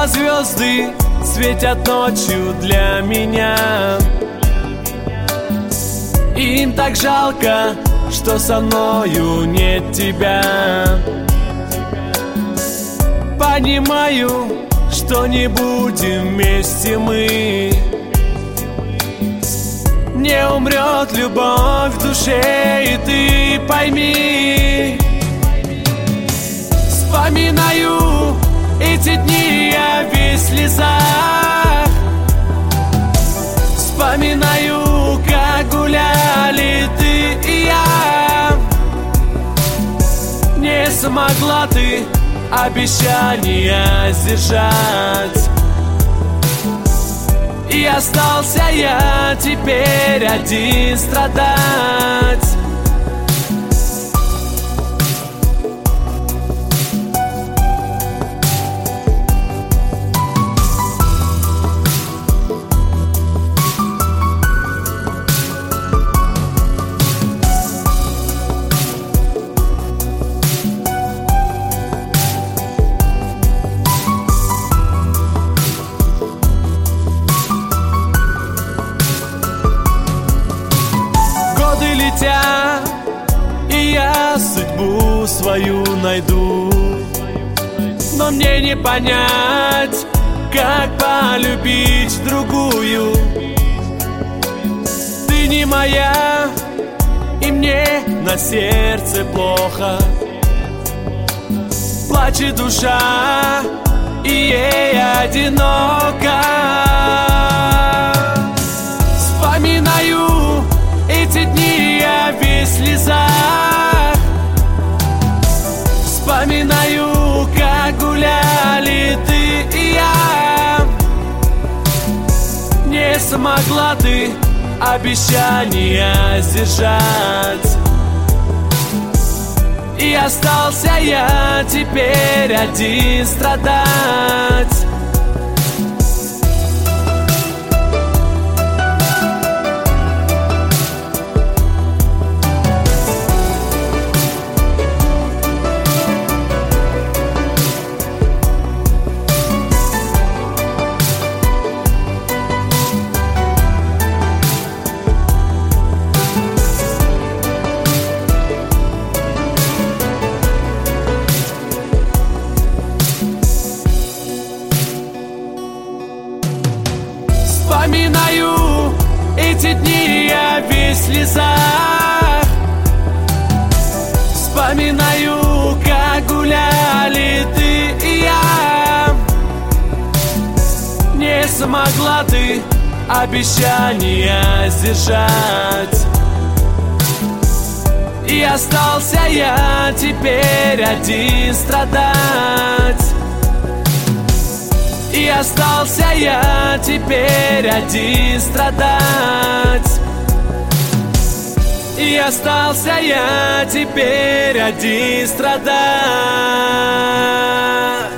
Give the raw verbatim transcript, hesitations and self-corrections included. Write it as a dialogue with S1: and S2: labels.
S1: А звезды светят ночью для меня. Им так жалко, что со мною нет тебя. Понимаю, что не будем вместе мы. Не умрет любовь в душе, и ты пойми. Вспоминаю эти дни, я весь в слезах. Вспоминаю, как гуляли ты и я. Не смогла ты обещания сдержать, и остался я теперь один страдать. И я судьбу свою найду, но мне не понять, как полюбить другую. Ты не моя, и мне на сердце плохо. Плачет душа, и ей одиноко. Вспоминаю эти дни, я весь в слезах. Вспоминаю, как гуляли ты и я. Не смогла ты обещания сдержать, и остался я теперь один страдать. Вспоминаю эти дни, я весь в слезах. Вспоминаю, как гуляли ты и я. Не смогла ты обещания сдержать, и остался я теперь один страдать. И остался я теперь один страдать. И остался я теперь один страдать.